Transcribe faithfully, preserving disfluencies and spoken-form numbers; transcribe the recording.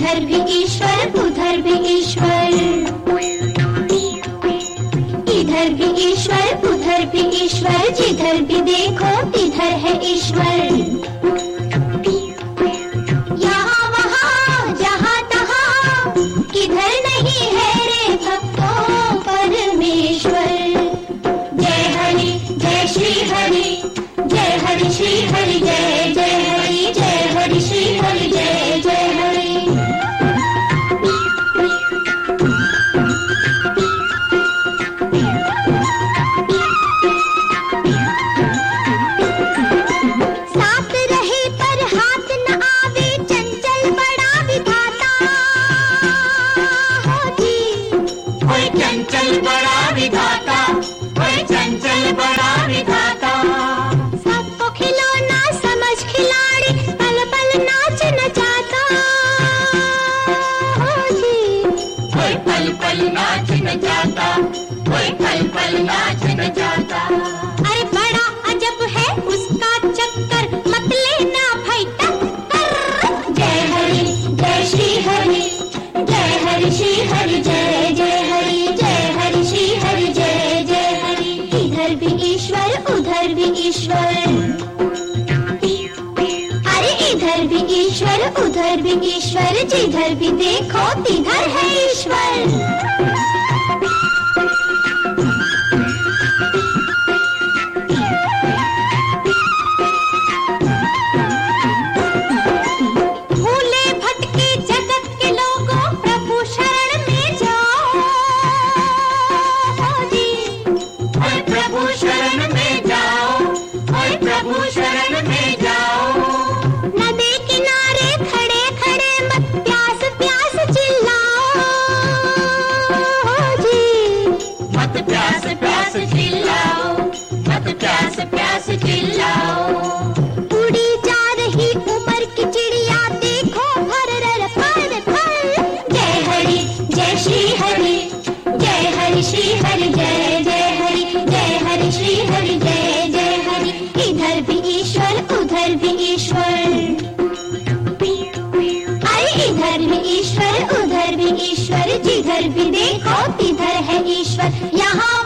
इधर भी ईश्वर उधर भी ईश्वर, इधर भी ईश्वर उधर भी ईश्वर, जिधर भी देखो तिधर है ईश्वर। यहाँ वहाँ जहाँ तहाँ किधर नहीं है रे भक्तों परमेश्वर। जय हरि जय श्री हरि, जय हरि श्री हरि, जय जय हरि, जय हरि श्री हरि, जय जय हरि। साथ रहे पर हाथ न आवे, चंचल बड़ा विधाता हो जी। कोई चंचल बड़ा विधाता, कोई चंचल बड़ा विधाता। सबको खिलौना समझ खिलाड़ी, पल पल नाच नचाता हो जी। कोई पल पल नाच न जाता, कोई पल पल नाच न जाता। अरे बड़ा अजब है उसका चक्कर, मत लेना भाई टक्कर। जय हरि जय श्री हरि, जय हरि श्री हरि, जय जय हरि, जय हरि श्री हरि, जय जय हरि। इधर भी ईश्वर उधर भी ईश्वर, अरे इधर भी ईश्वर उधर भी ईश्वर, जिधर भी देखो तिधर है ईश्वर। भूले भटके जगत के लोगों प्रभु शरण में जाओ जी। कोई प्रभु शरण में जाओ, कोई प्रभु शरण में जाओ। नदी किनारे खड़े खड़े मत प्यास प्यास चिल्लाओ जी। मत प्यास प्यास चिल्लाओ, मत प्यास प्यास चिल्लाओ। उड़ी जा रही उम्र की चिड़िया देखो भर रर फर फर। जय हरि जय श्री हरि, जय हरि श्री हरि, जय जय हरि, जय हरि श्री हरि, जय जय हरि। इधर भी ईश्वर उधर भी ईश्वर, अरे इधर भी ईश्वर उधर भी ईश्वर, जिधर भी देखो तिधर है ईश्वर। यहाँ